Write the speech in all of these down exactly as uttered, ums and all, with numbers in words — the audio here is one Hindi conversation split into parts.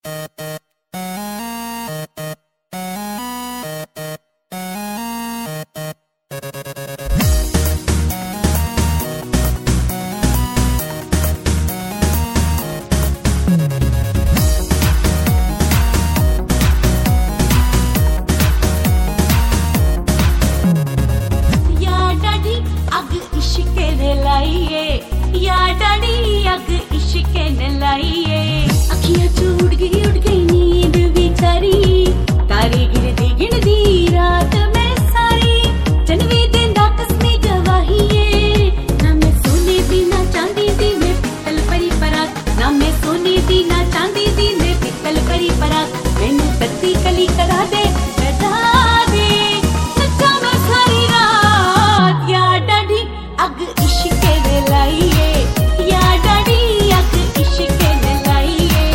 अखियां च उड़ गई उड़ गई नींद भी सारी, तारे गिरदी गिनदी रात में सारी, जनवी देंदा कसमी गवाही है। ना मैं सोने दी ना चांदी दी मैं पित्तल परी पराग, ना मैं सोने दी ना चांदी दी मैं पित्तल परी पराग। मैनू तत्ती कली करा दे करा दे, सच्चा मैं सारी रात या डाडी अग इश्क दे लाई है, या डाडी अग इश्क दे लाई है।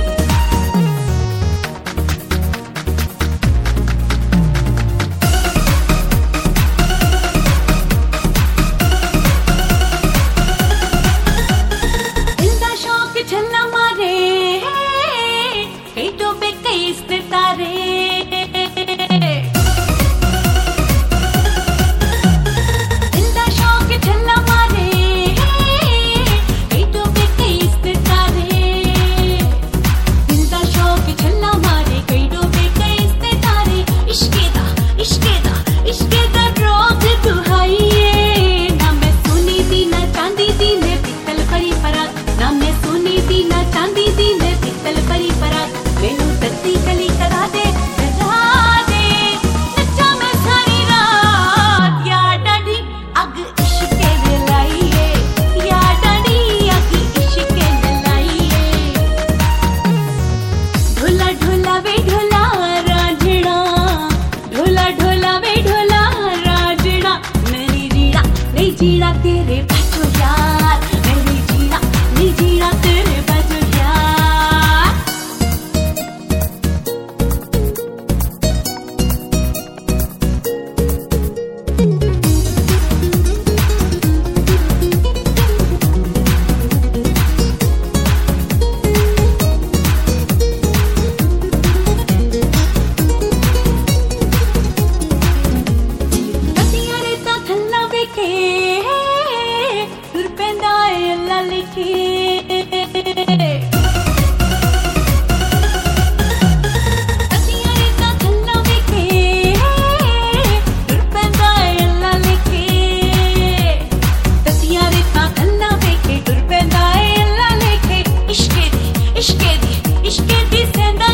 दिल दा शौक छल्ला मारे कई डोबे कई सितारे, दिल दा शौक छल्ला मारे कई डोबे कई सितारे, दिल दा शौक छल्ला मारे कई डोबे कई सितारे। इश्के दा इश्के दा इश्के दा रोग दुहाइए, ना मैं सोने दी ना चांदी दी मैं पित्तल परी पराग, ना मैं सोने दी ना चांदी दी मैं पित्तल परी पराग। मैनू तत्ती कली करा दे करा दे, सच्चा मैं सारी रात या डाडी अग इश्क दे लाई है, या डाडी अग इश्क दे लाई है। ढोला ढोला वे ढोला रांझणा, ढोला ढोला वे ढोला रांझणा, मेरी रीड़ा नहीं जीड़ा तेरे बाजू यार, मेरी जीड़ा नहीं जीड़ा तेरे बाजू यार। कतियां रेतां थल्ला वेखे तुर पैंदा ए अल्लाह लिखे, कतियां रेतां थल्ला वेखे तुर पैंदा ए अल्लाह लिखे, कतियां रेतां थल्ला वेखे तुर पैंदा ए अल्लाह लिखे। इश्के दी इश्के दी इश्के दी सेंदा